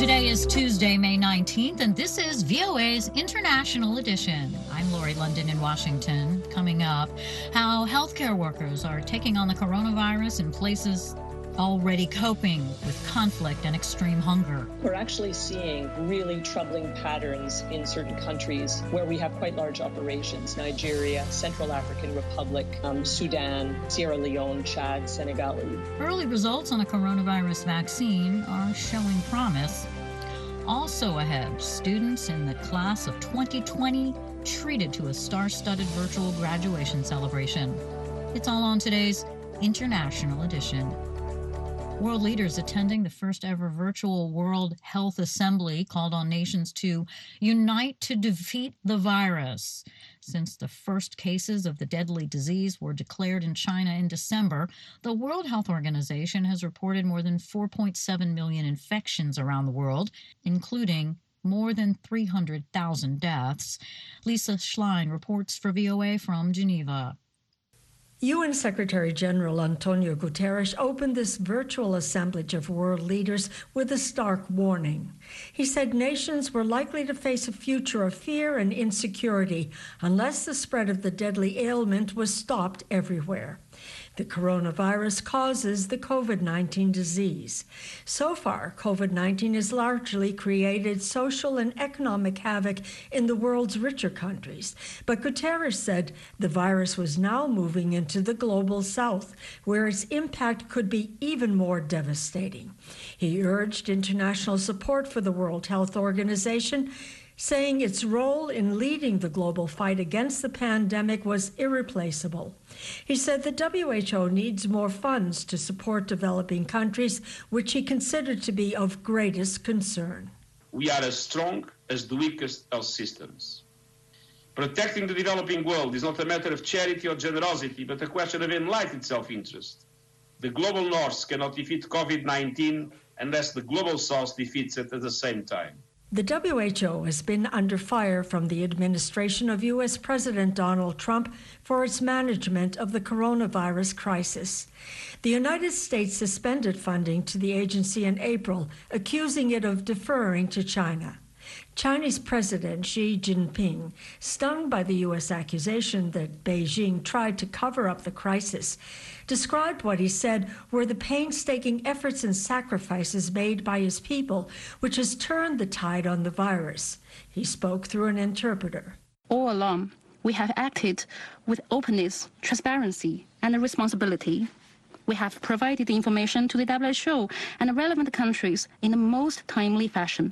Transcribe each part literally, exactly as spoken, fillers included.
Today is Tuesday, May nineteenth, and this is V O A's International Edition. I'm Lori London in Washington. Coming up, how healthcare workers are taking on the coronavirus in places already coping with conflict and extreme hunger. We're actually seeing really troubling patterns in certain countries where we have quite large operations: Nigeria, Central African Republic, um, Sudan, Sierra Leone, Chad, Senegal. Early results on a coronavirus vaccine are showing promise. Also ahead, students in the class of twenty twenty treated to a star-studded virtual graduation celebration. It's all on today's International Edition. World leaders attending the first ever virtual World Health Assembly called on nations to unite to defeat the virus. Since the first cases of the deadly disease were declared in China in December, the World Health Organization has reported more than four point seven million infections around the world, including more than three hundred thousand deaths. Lisa Schlein reports for V O A from Geneva. U N Secretary General Antonio Guterres opened this virtual assemblage of world leaders with a stark warning. He said nations were likely to face a future of fear and insecurity unless the spread of the deadly ailment was stopped everywhere. The coronavirus causes the COVID nineteen disease. So far, COVID nineteen has largely created social and economic havoc in the world's richer countries. But Guterres said the virus was now moving into the global south, where its impact could be even more devastating. He urged international support for the World Health Organization, saying its role in leading the global fight against the pandemic was irreplaceable. He said the W H O needs more funds to support developing countries, which he considered to be of greatest concern. We are as strong as the weakest health systems. Protecting the developing world is not a matter of charity or generosity, but a question of enlightened self-interest. The global north cannot defeat COVID nineteen unless the global south defeats it at the same time. The W H O has been under fire from the administration of U S President Donald Trump for its management of the coronavirus crisis. The United States suspended funding to the agency in April, accusing it of deferring to China. Chinese President Xi Jinping, stung by the U S accusation that Beijing tried to cover up the crisis, described what he said were the painstaking efforts and sacrifices made by his people, which has turned the tide on the virus. He spoke through an interpreter. All along, we have acted with openness, transparency, and responsibility. We have provided the information to the W H O and relevant countries in the most timely fashion.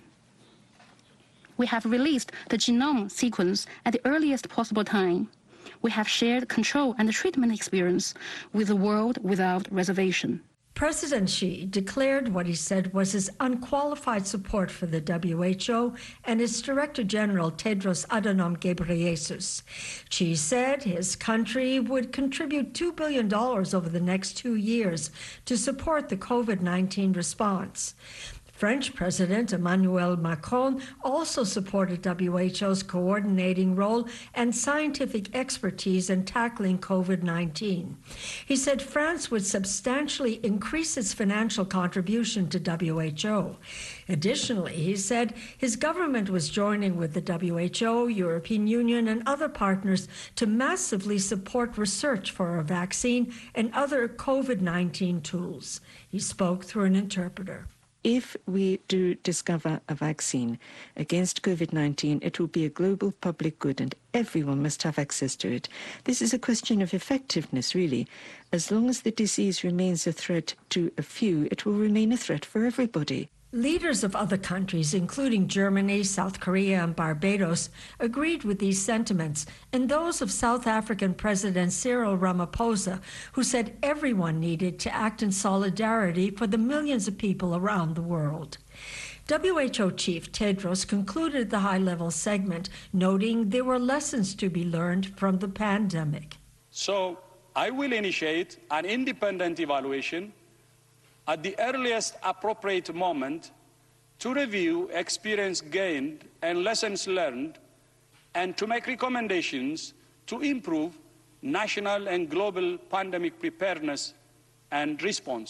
We have released the genome sequence at the earliest possible time. We have shared control and treatment experience with the world without reservation. President Xi declared what he said was his unqualified support for the W H O and its Director General Tedros Adhanom Ghebreyesus. Xi said his country would contribute two billion dollars over the next two years to support the COVID nineteen response. French President Emmanuel Macron also supported W H O's coordinating role and scientific expertise in tackling COVID nineteen. He said France would substantially increase its financial contribution to W H O. Additionally, he said his government was joining with the W H O, European Union, and other partners to massively support research for a vaccine and other COVID nineteen tools. He spoke through an interpreter. If we do discover a vaccine against COVID nineteen, it will be a global public good and everyone must have access to it. This is a question of effectiveness, really. As long as the disease remains a threat to a few, it will remain a threat for everybody. Leaders of other countries, including Germany, South Korea, and Barbados, agreed with these sentiments, and those of South African President Cyril Ramaphosa, who said everyone needed to act in solidarity for the millions of people around the world. W H O Chief Tedros concluded the high-level segment, noting there were lessons to be learned from the pandemic. So I will initiate an independent evaluation at the earliest appropriate moment to review experience gained and lessons learned and to make recommendations to improve national and global pandemic preparedness and response.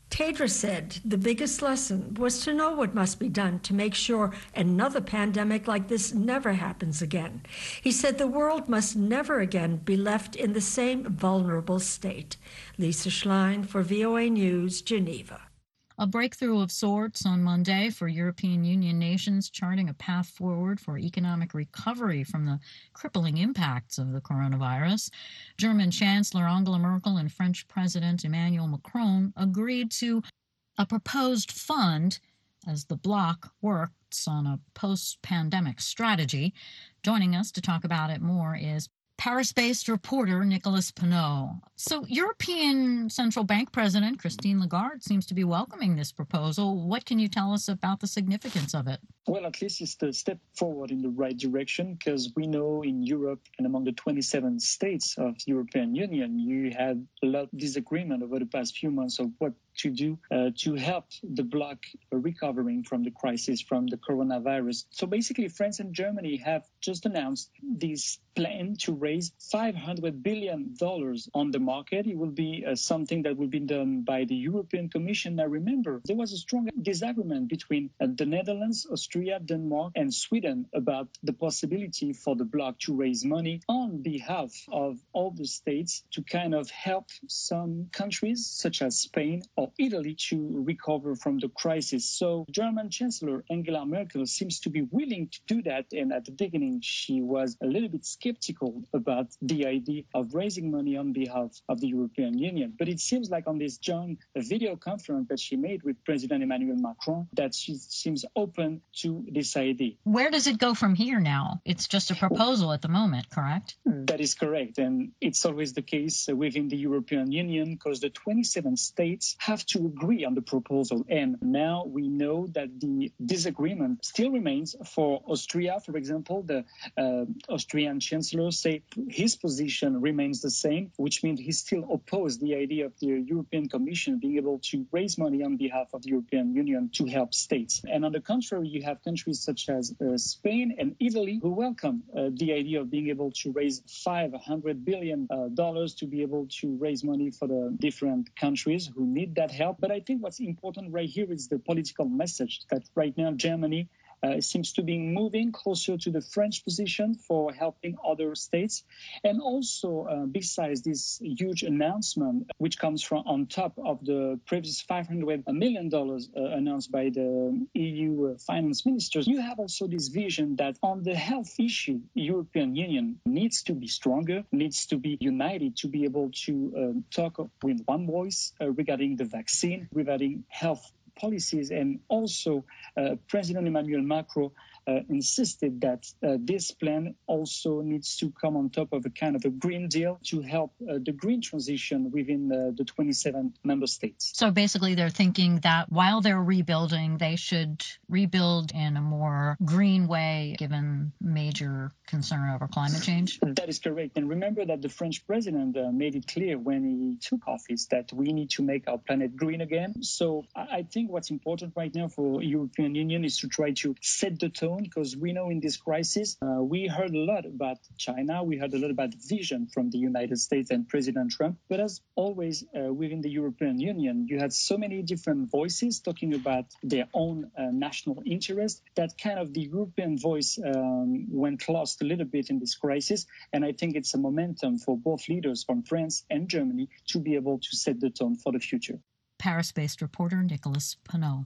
Tedros said the biggest lesson was to know what must be done to make sure another pandemic like this never happens again. He said the world must never again be left in the same vulnerable state. Lisa Schlein for V O A News, Geneva. A breakthrough of sorts on Monday for European Union nations, charting a path forward for economic recovery from the crippling impacts of the coronavirus. German Chancellor Angela Merkel and French President Emmanuel Macron agreed to a proposed fund as the bloc works on a post-pandemic strategy. Joining us to talk about it more is Paris-based reporter Nicolas Pineau. So European Central Bank President Christine Lagarde seems to be welcoming this proposal. What can you tell us about the significance of it? Well, at least it's a step forward in the right direction, because we know in Europe and among the twenty-seven states of the European Union, you had a lot of disagreement over the past few months of what to do uh, to help the bloc recovering from the crisis from the coronavirus. So basically, France and Germany have just announced this plan to raise five hundred billion dollars on the market. It will be uh, something that will be done by the European Commission. Now, remember, there was a strong disagreement between uh, the Netherlands, Austria, Denmark, and Sweden about the possibility for the bloc to raise money on behalf of all the states to kind of help some countries, such as Spain or Italy, to recover from the crisis. So German Chancellor Angela Merkel seems to be willing to do that. And at the beginning, she was a little bit skeptical about the idea of raising money on behalf of the European Union. But it seems like on this joint video conference that she made with President Emmanuel Macron, that she seems open to this idea. Where does it go from here now? It's just a proposal at the moment, correct? That is correct. And it's always the case within the European Union, because the twenty-seven states have to agree on the proposal. And now we know that the disagreement still remains for Austria. For example, the uh, Austrian Chancellor say his position remains the same, which means he still opposed the idea of the European Commission being able to raise money on behalf of the European Union to help states. And on the contrary, you have countries such as uh, Spain and Italy who welcome uh, the idea of being able to raise five hundred billion dollars uh, to be able to raise money for the different countries who need that help. But I think what's important right here is the political message that right now Germany Uh, seems to be moving closer to the French position for helping other states. And also, uh, besides this huge announcement, which comes from on top of the previous five hundred million dollars uh, announced by the E U uh, finance ministers, you have also this vision that on the health issue, European Union needs to be stronger, needs to be united to be able to uh, talk with one voice uh, regarding the vaccine, regarding health policies. And also uh, President Emmanuel Macron uh, insisted that uh, this plan also needs to come on top of a kind of a green deal to help uh, the green transition within uh, the twenty-seven member states. So basically they're thinking that while they're rebuilding, they should rebuild in a more green way, given major concern over climate change? That is correct. And remember that the French president uh, made it clear when he took office that we need to make our planet green again. So I think what's important right now for European Union is to try to set the tone, because we know in this crisis, uh, we heard a lot about China. We heard a lot about vision from the United States and President Trump. But as always, uh, within the European Union, you had so many different voices talking about their own uh, national interest that kind of the European voice um, went lost a little bit in this crisis. And I think it's a momentum for both leaders from France and Germany to be able to set the tone for the future. Paris-based reporter Nicolas Pineau.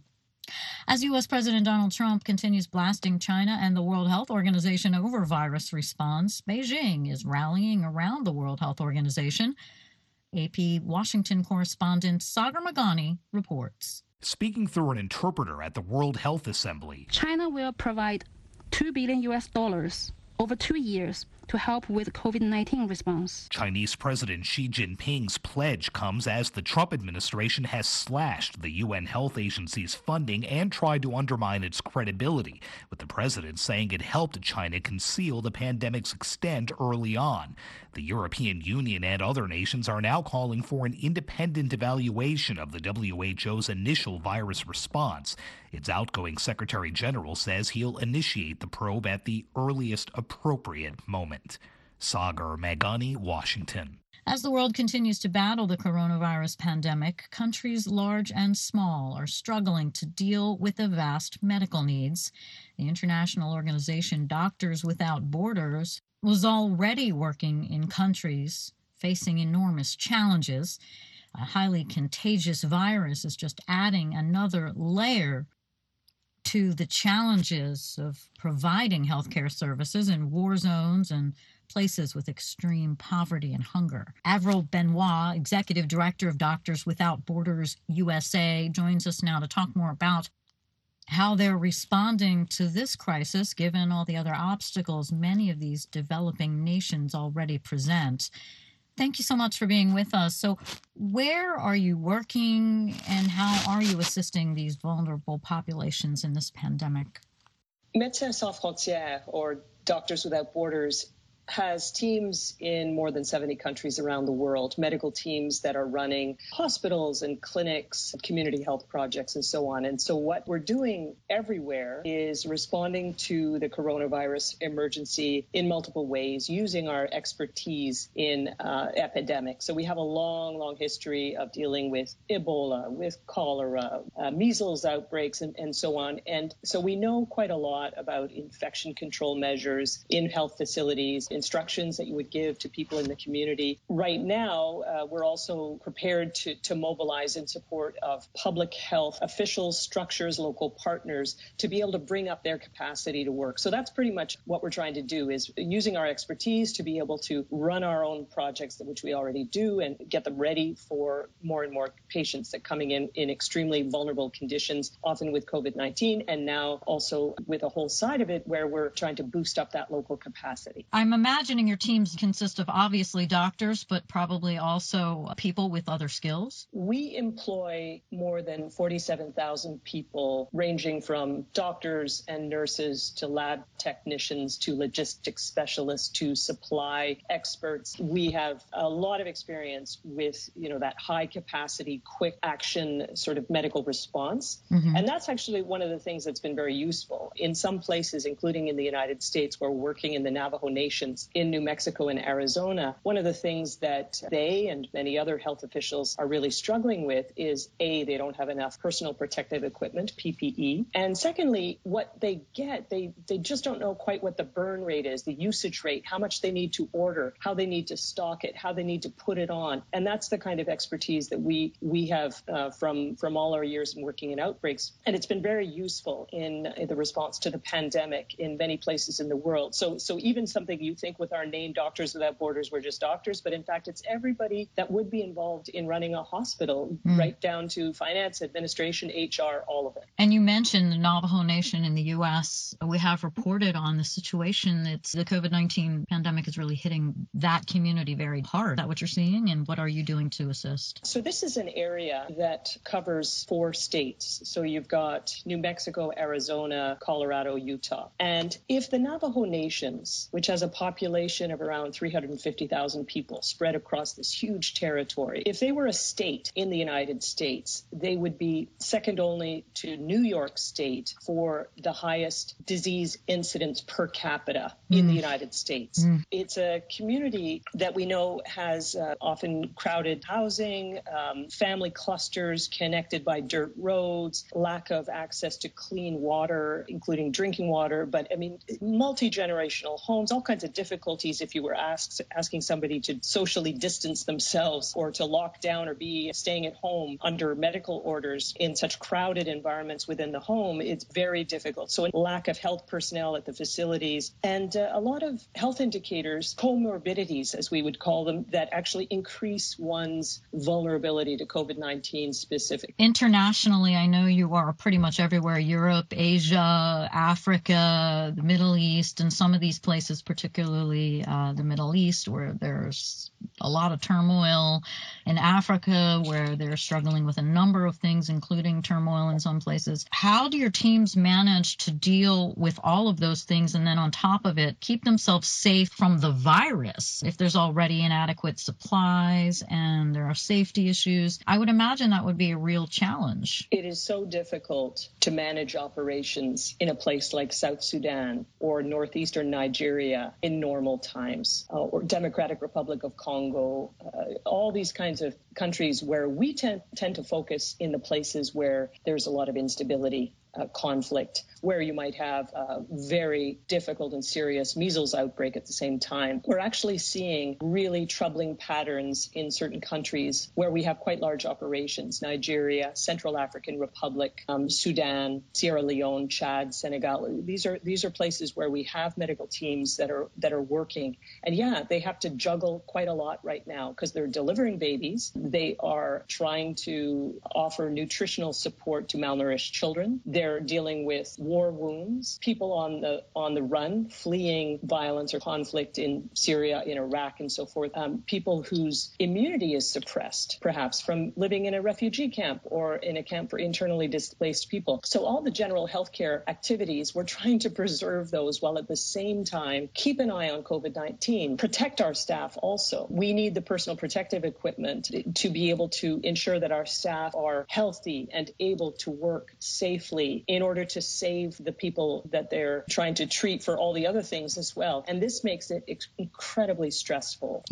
As U S. President Donald Trump continues blasting China and the World Health Organization over virus response, Beijing is rallying around the World Health Organization. A P Washington correspondent Sagar Meghani reports. Speaking through an interpreter at the World Health Assembly, China will provide two billion U S dollars over two years to help with COVID nineteen response. Chinese President Xi Jinping's pledge comes as the Trump administration has slashed the U N Health Agency's funding and tried to undermine its credibility, with the president saying it helped China conceal the pandemic's extent early on. The European Union and other nations are now calling for an independent evaluation of the W H O's initial virus response. Its outgoing Secretary General says he'll initiate the probe at the earliest appropriate moment. Sagar Meghani, Washington. As the world continues to battle the coronavirus pandemic, countries large and small are struggling to deal with the vast medical needs. The international organization Doctors Without Borders was already working in countries facing enormous challenges. A highly contagious virus is just adding another layer to the challenges of providing healthcare services in war zones and places with extreme poverty and hunger. Avril Benoit, Executive Director of Doctors Without Borders U S A, joins us now to talk more about how they're responding to this crisis, given all the other obstacles many of these developing nations already present. Thank you so much for being with us. So where are you working and how are you assisting these vulnerable populations in this pandemic? Médecins Sans Frontières, or Doctors Without Borders, has teams in more than seventy countries around the world, medical teams that are running hospitals and clinics, community health projects, and so on. And so what we're doing everywhere is responding to the coronavirus emergency in multiple ways, using our expertise in uh, epidemics. So we have a long, long history of dealing with Ebola, with cholera, uh, measles outbreaks, and, and so on. And so we know quite a lot about infection control measures in health facilities, instructions that you would give to people in the community. Right now, uh, we're also prepared to, to mobilize in support of public health officials, structures, local partners to be able to bring up their capacity to work. So that's pretty much what we're trying to do, is using our expertise to be able to run our own projects, which we already do, and get them ready for more and more patients that coming in in extremely vulnerable conditions, often with COVID nineteen, and now also with a whole side of it where we're trying to boost up that local capacity. I'm imagining your teams consist of obviously doctors, but probably also people with other skills. We employ more than forty-seven thousand people, ranging from doctors and nurses to lab technicians to logistics specialists to supply experts. We have a lot of experience with, you know, that high capacity, quick action sort of medical response. Mm-hmm. And that's actually one of the things that's been very useful. In some places, including in the United States, where we're working in the Navajo Nation, in New Mexico and Arizona, one of the things that they and many other health officials are really struggling with is, A, they don't have enough personal protective equipment, P P E. And secondly, what they get, they, they just don't know quite what the burn rate is, the usage rate, how much they need to order, how they need to stock it, how they need to put it on. And that's the kind of expertise that we we have uh, from, from all our years in working in outbreaks. And it's been very useful in, in the response to the pandemic in many places in the world. So, so even something you think with our name, Doctors Without Borders, we're just doctors, but in fact, it's everybody that would be involved in running a hospital, mm. right down to finance, administration, H R, all of it. And you mentioned the Navajo Nation in the U S. We have reported on the situation that the COVID nineteen pandemic is really hitting that community very hard. Is that what you're seeing, and what are you doing to assist? So this is an area that covers four states. So you've got New Mexico, Arizona, Colorado, Utah. And if the Navajo Nations, which has a population of around three hundred fifty thousand people spread across this huge territory, if they were a state in the United States, they would be second only to New York State for the highest disease incidence per capita mm. in the United States. Mm. It's a community that we know has uh, often crowded housing, um, family clusters connected by dirt roads, lack of access to clean water, including drinking water, but I mean, multi-generational homes, all kinds of difficulties if you were asked, asking somebody to socially distance themselves or to lock down or be staying at home under medical orders in such crowded environments within the home. It's very difficult. So a lack of health personnel at the facilities and uh, a lot of health indicators, comorbidities, as we would call them, that actually increase one's vulnerability to COVID nineteen specific. Internationally, I know you are pretty much everywhere, Europe, Asia, Africa, the Middle East, and some of these places, particularly uh, the Middle East, where there's a lot of turmoil, in Africa, where they're struggling with a number of things, including turmoil in some places. How do your teams manage to deal with all of those things and then on top of it, keep themselves safe from the virus? If there's already inadequate supplies and there are safety issues, I would imagine that would be a real challenge. It is so difficult to manage operations in a place like South Sudan or northeastern Nigeria, in normal times, uh, or Democratic Republic of Congo, uh, all these kinds of countries where we tend, tend to focus in the places where there's a lot of instability, uh, conflict, where you might have a very difficult and serious measles outbreak at the same time. We're actually seeing really troubling patterns in certain countries where we have quite large operations: Nigeria, Central African Republic, um, Sudan, Sierra Leone, Chad, Senegal. These are these are places where we have medical teams that are that are working. And yeah, they have to juggle quite a lot right now because they're delivering babies. They are trying to offer nutritional support to malnourished children. They're dealing with war wounds, people on the on the run, fleeing violence or conflict in Syria, in Iraq, and so forth. Um, people whose immunity is suppressed, perhaps from living in a refugee camp or in a camp for internally displaced people. So all the general healthcare activities, we're trying to preserve those while at the same time keep an eye on COVID nineteen, protect our staff also. We need the personal protective equipment to be able to ensure that our staff are healthy and able to work safely in order to save the people that they're trying to treat for all the other things as well. And this makes it incredibly stressful.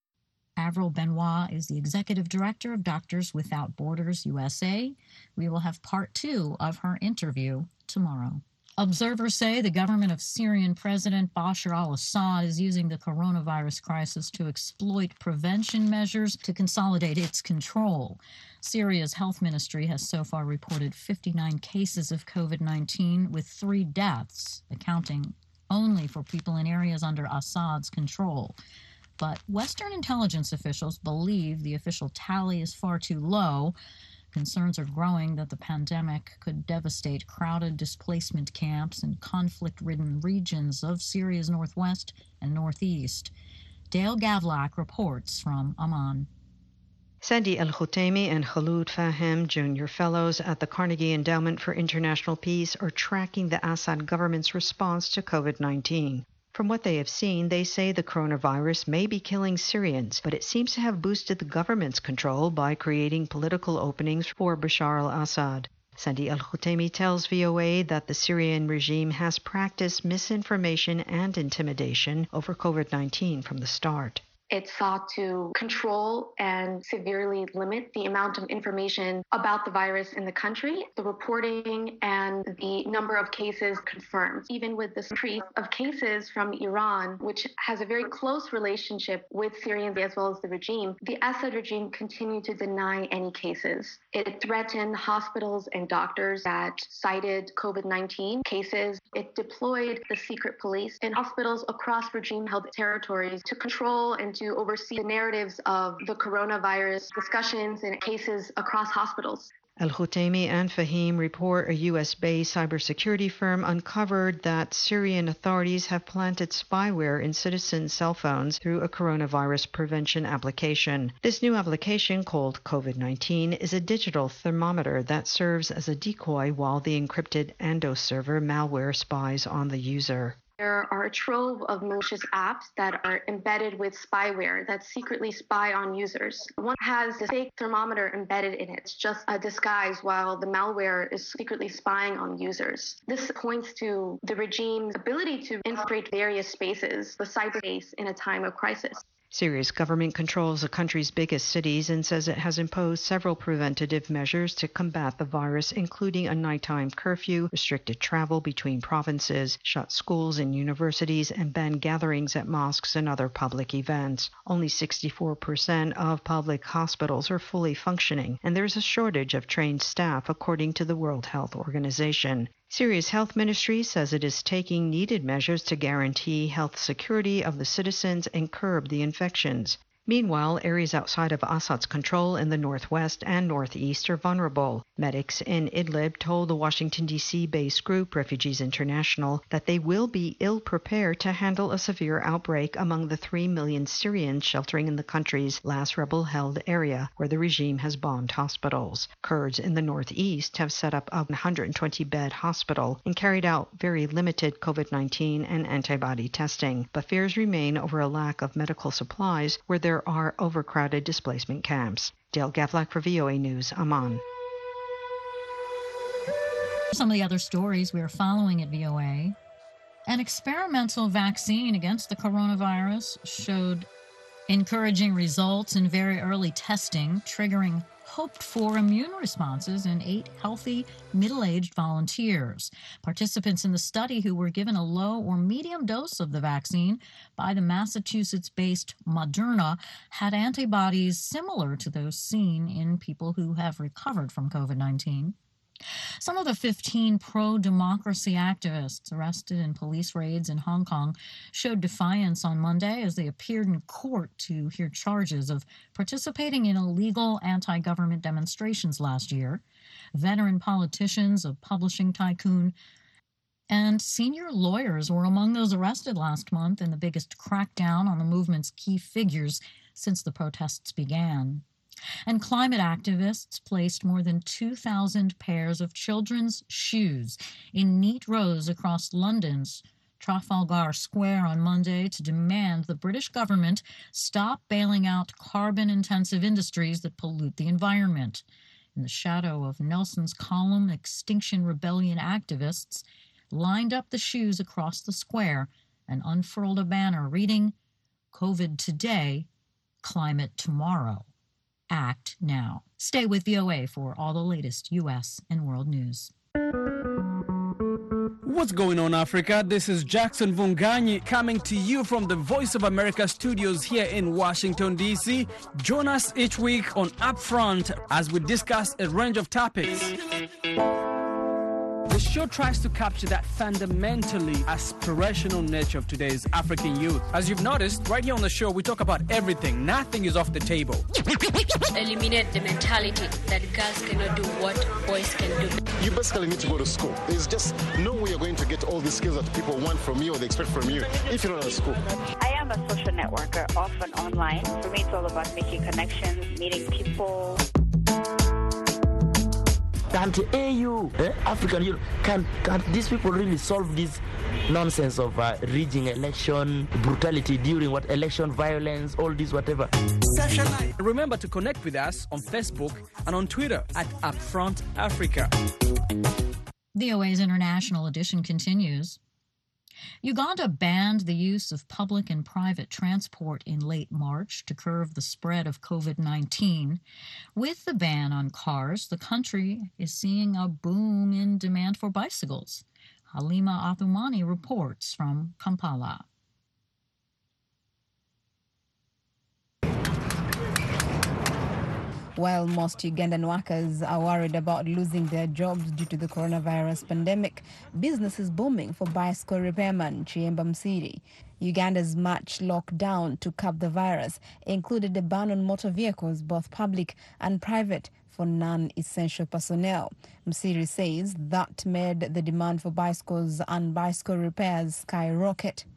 Avril Benoit is the executive director of Doctors Without Borders U S A. We will have part two of her interview tomorrow. Observers say the government of Syrian President Bashar al-Assad is using the coronavirus crisis to exploit prevention measures to consolidate its control. Syria's health ministry has so far reported fifty-nine cases of COVID nineteen, with three deaths, accounting only for people in areas under Assad's control. But Western intelligence officials believe the official tally is far too low. Concerns are growing that the pandemic could devastate crowded displacement camps in conflict-ridden regions of Syria's northwest and northeast. Dale Gavlak reports from Amman. Sandy Al-Khuteimi and Khaloud Fahim, Junior Fellows at the Carnegie Endowment for International Peace, are tracking the Assad government's response to COVID nineteen. From what they have seen, they say the coronavirus may be killing Syrians, but it seems to have boosted the government's control by creating political openings for Bashar al-Assad. Sandy Al-Khuteimi tells V O A that the Syrian regime has practiced misinformation and intimidation over COVID nineteen from the start. It sought to control and severely limit the amount of information about the virus in the country, the reporting and the number of cases confirmed. Even with the increase of cases from Iran, which has a very close relationship with Syrians as well as the regime, the Assad regime continued to deny any cases. It threatened hospitals and doctors that cited COVID nineteen cases. It deployed the secret police in hospitals across regime-held territories to control and to oversee the narratives of the coronavirus discussions and cases across hospitals. Al-Khuteimi and Fahim report a U S-based cybersecurity firm uncovered that Syrian authorities have planted spyware in citizens' cell phones through a coronavirus prevention application. This new application, called COVID nineteen, is a digital thermometer that serves as a decoy while the encrypted Andos server malware spies on the user. There are a trove of malicious apps that are embedded with spyware that secretly spy on users. One has a fake thermometer embedded in it. It's just a disguise while the malware is secretly spying on users. This points to the regime's ability to infiltrate various spaces, the cyberspace, in a time of crisis. Syria's government controls the country's biggest cities and says it has imposed several preventative measures to combat the virus, including a nighttime curfew, restricted travel between provinces, shut schools and universities, and banned gatherings at mosques and other public events. Only sixty-four percent of public hospitals are fully functioning, and there's a shortage of trained staff, according to the World Health Organization. Syria's health ministry says it is taking needed measures to guarantee health security of the citizens and curb the infections. Meanwhile, areas outside of Assad's control in the northwest and northeast are vulnerable. Medics in Idlib told the Washington, D C-based group Refugees International that they will be ill-prepared to handle a severe outbreak among the three million Syrians sheltering in the country's last rebel-held area, where the regime has bombed hospitals. Kurds in the northeast have set up a one hundred twenty bed hospital and carried out very limited COVID nineteen and antibody testing, but fears remain over a lack of medical supplies where there are overcrowded displacement camps. Dale Gavlak for V O A News, Amman. Some of the other stories we are following at V O A. An experimental vaccine against the coronavirus showed encouraging results in very early testing, triggering hoped-for immune responses in eight healthy, middle-aged volunteers. Participants in the study who were given a low or medium dose of the vaccine by the Massachusetts-based Moderna had antibodies similar to those seen in people who have recovered from COVID nineteen. Some of the fifteen pro-democracy activists arrested in police raids in Hong Kong showed defiance on Monday as they appeared in court to hear charges of participating in illegal anti-government demonstrations last year. Veteran politicians, a publishing tycoon, and senior lawyers were among those arrested last month in the biggest crackdown on the movement's key figures since the protests began. And climate activists placed more than two thousand pairs of children's shoes in neat rows across London's Trafalgar Square on Monday to demand the British government stop bailing out carbon-intensive industries that pollute the environment. In the shadow of Nelson's column, Extinction Rebellion activists lined up the shoes across the square and unfurled a banner reading, "COVID today, climate tomorrow. Act now." Stay with V O A for all the latest U S and world news. What's going on, Africa? This is Jackson Vunganyi coming to you from the Voice of America studios here in Washington, D C. Join us each week on Upfront as we discuss a range of topics. The show tries to capture that fundamentally aspirational nature of today's African youth. As you've noticed, right here on the show, we talk about everything. Nothing is off the table. Eliminate the mentality that girls cannot do what boys can do. You basically need to go to school. There's just no way you're going to get all these skills that people want from you or they expect from you if you're not at school. I am a social networker, often online. For me, it's all about making connections, meeting people. Can't A U, eh, African Union, can, can these people really solve this nonsense of uh, rigging election, brutality during what election, violence, all this, whatever? Remember to connect with us on Facebook and on Twitter at Upfront Africa. V O A's International Edition continues. Uganda banned the use of public and private transport in late March to curb the spread of COVID nineteen. With the ban on cars, the country is seeing a boom in demand for bicycles. Halima Athumani reports from Kampala. While most Ugandan workers are worried about losing their jobs due to the coronavirus pandemic, business is booming for bicycle repairman Chiemba Msiri. Uganda's March lockdown to curb the virus included a ban on motor vehicles, both public and private, for non-essential personnel. Msiri says that made the demand for bicycles and bicycle repairs skyrocket.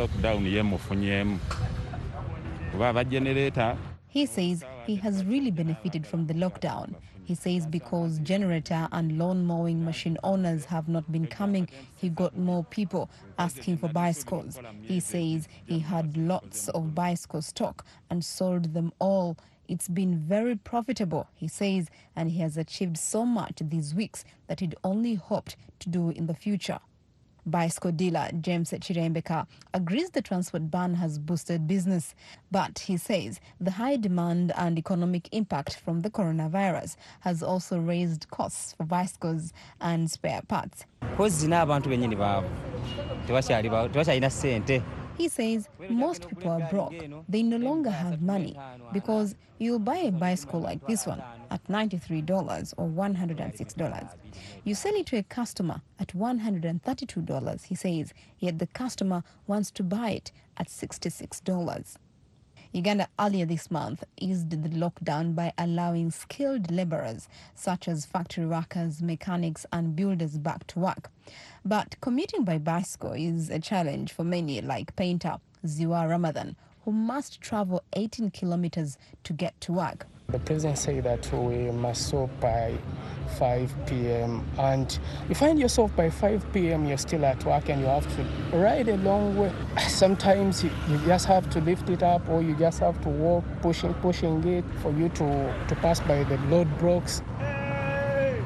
He says he has really benefited from the lockdown. He says because generator and lawn mowing machine owners have not been coming, he got more people asking for bicycles. He says he had lots of bicycle stock and sold them all. It's been very profitable, he says, and he has achieved so much these weeks that he'd only hoped to do in the future. Bicycle dealer James Chirembeka agrees the transport ban has boosted business, but he says the high demand and economic impact from the coronavirus has also raised costs for bicycles and spare parts. He says most people are broke. They no longer have money because you'll buy a bicycle like this one at ninety-three dollars or one hundred six dollars. You sell it to a customer at one hundred thirty-two dollars, he says, yet the customer wants to buy it at sixty-six dollars. Uganda earlier this month eased the lockdown by allowing skilled laborers such as factory workers, mechanics and builders back to work. But commuting by bicycle is a challenge for many, like painter Ziwa Ramadan, who must travel eighteen kilometers to get to work. The president said that we must stop by five p m and you find yourself by five p m you're still at work and you have to ride a long way. Sometimes you, you just have to lift it up or you just have to walk, pushing, pushing it for you to, to pass by the roadblocks.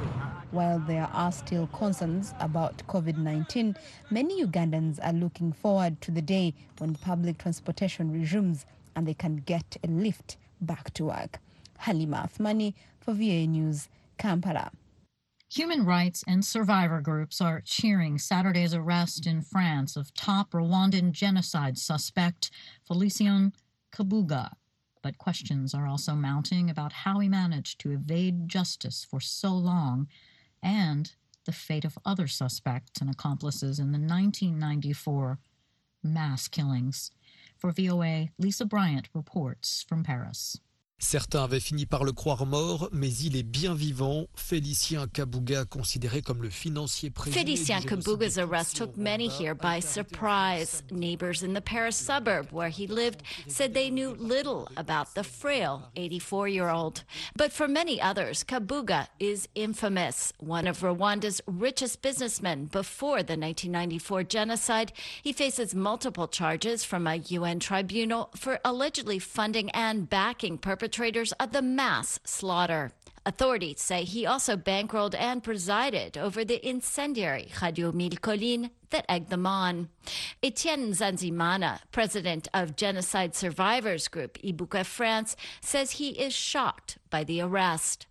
While there are still concerns about COVID nineteen, many Ugandans are looking forward to the day when public transportation resumes and they can get a lift back to work. Halima Athmani for V O A News, Kampala. Human rights and survivor groups are cheering Saturday's arrest in France of top Rwandan genocide suspect Félicien Kabuga. But questions are also mounting about how he managed to evade justice for so long and the fate of other suspects and accomplices in the nineteen ninety-four mass killings. For V O A, Lisa Bryant reports from Paris. Certains avaient fini par le croire mort, mais il est bien vivant. Félicien Kabuga, considéré comme le financier présumé. Félicien Kabuga's arrest took many here by surprise. Neighbors in the Paris suburb where he lived said they knew little about the frail eighty-four-year-old. But for many others, Kabuga is infamous. One of Rwanda's richest businessmen before the nineteen ninety-four genocide, he faces multiple charges from a U N tribunal for allegedly funding and backing perpetrators of the mass slaughter. Authorities say he also bankrolled and presided over the incendiary Radio Mille Collines that egged them on. Etienne Nzanzimana, president of Genocide Survivors Group Ibuka France, says he is shocked by the arrest.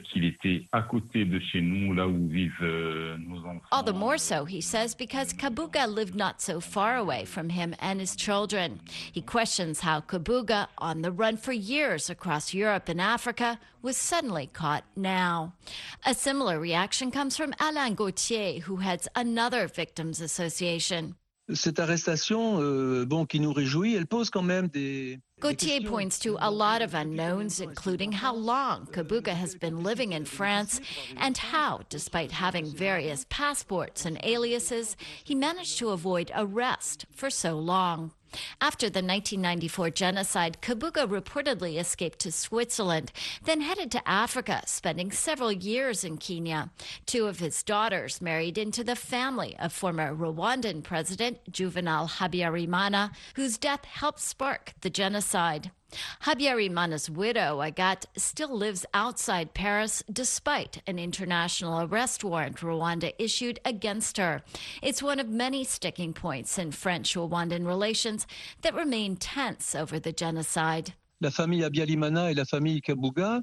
All the more so, he says, because Kabuga lived not so far away from him and his children. He questions how Kabuga, on the run for years across Europe and Africa, was suddenly caught now. A similar reaction comes from Alain Gauthier, who heads another victims association. Cette arrestation, euh, bon, qui nous réjouit, elle pose quand même des... Gauthier points to a lot of unknowns, including how long Kabuga has been living in France and how, despite having various passports and aliases, he managed to avoid arrest for so long. After the nineteen ninety-four genocide, Kabuga reportedly escaped to Switzerland, then headed to Africa, spending several years in Kenya. Two of his daughters married into the family of former Rwandan President Juvenal Habyarimana, whose death helped spark the genocide. Habyarimana's widow, Agathe, still lives outside Paris despite an international arrest warrant Rwanda issued against her. It's one of many sticking points in French-Rwandan relations that remain tense over the genocide. La famille Habyarimana et la famille Kabuga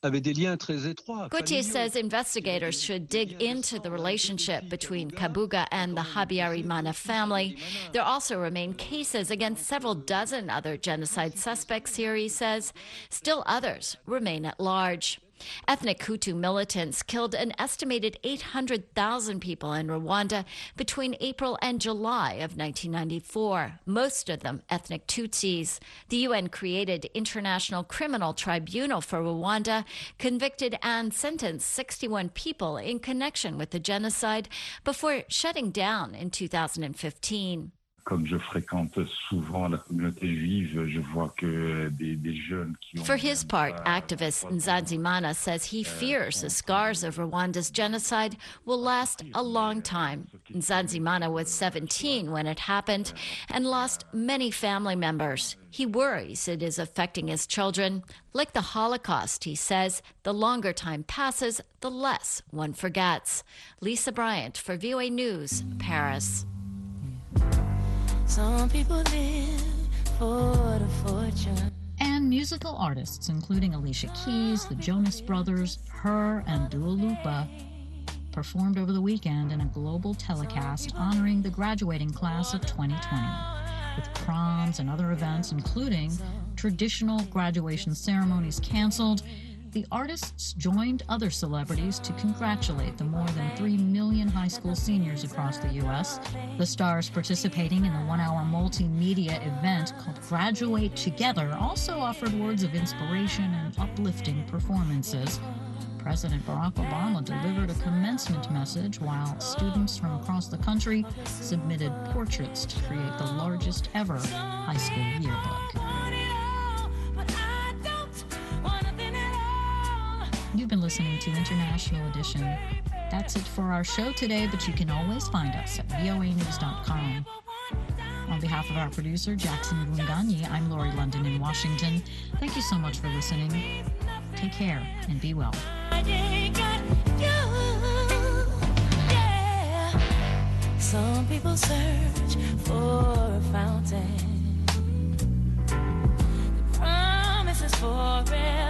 Gauthier says investigators should dig into the relationship between Kabuga and the Habyarimana family. There also remain cases against several dozen other genocide suspects here, he says. Still others remain at large. Ethnic Hutu militants killed an estimated eight hundred thousand people in Rwanda between April and July of nineteen ninety-four, most of them ethnic Tutsis. The U N-created International Criminal Tribunal for Rwanda convicted and sentenced sixty-one people in connection with the genocide before shutting down in two thousand fifteen. Comme je fréquente souvent la communauté juive, je vois que des, des jeunes qui ont... For his part, activist Nzanzimana says he fears the scars of Rwanda's genocide will last a long time. Nzanzimana was seventeen when it happened and lost many family members. He worries it is affecting his children. Like the Holocaust, he says, the longer time passes, the less one forgets. Lisa Bryant for V O A News, Paris. Some people live for the fortune. And musical artists, including Alicia Keys, the Jonas Brothers, Her, and Dua Lipa, performed over the weekend in a global telecast honoring the graduating class of twenty twenty, with proms and other events, including traditional graduation ceremonies canceled. The artists joined other celebrities to congratulate the more than three million high school seniors across the U S. The stars participating in the one-hour multimedia event called Graduate Together also offered words of inspiration and uplifting performances. President Barack Obama delivered a commencement message while students from across the country submitted portraits to create the largest ever high school yearbook. You've been listening to International Edition. That's it for our show today, but you can always find us at V O A news dot com. On behalf of our producer, Jackson Vunganyi, I'm Lori London in Washington. Thank you so much for listening. Take care and be well. I will search for a fountain. The promise is forever.